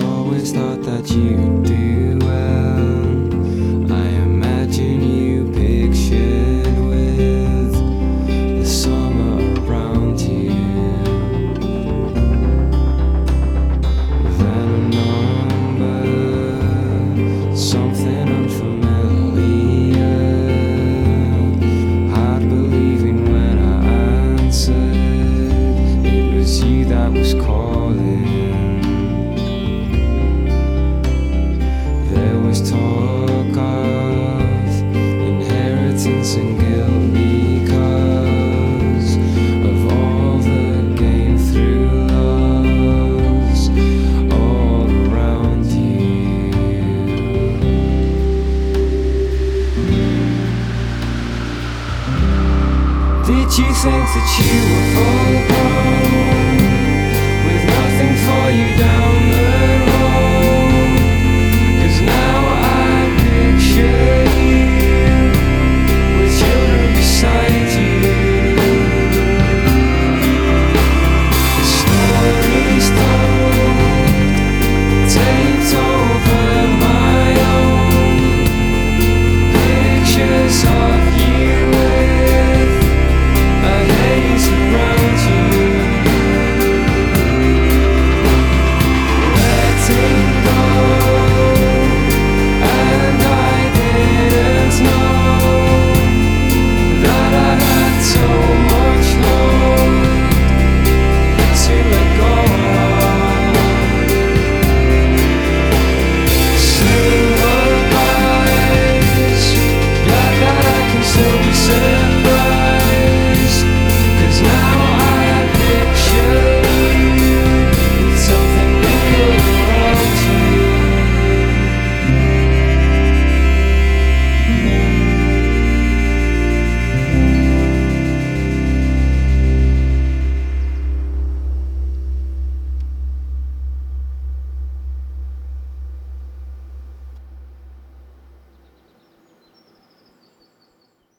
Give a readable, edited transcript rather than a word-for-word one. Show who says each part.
Speaker 1: always thought that you'd do well. I imagine you pictured with the summer around you. Then a number, something unfamiliar. Hard believing when I answered, it was you that was calling. There was talk of inheritance and guilt because of all the game through loves all around you. Did you think that you were full?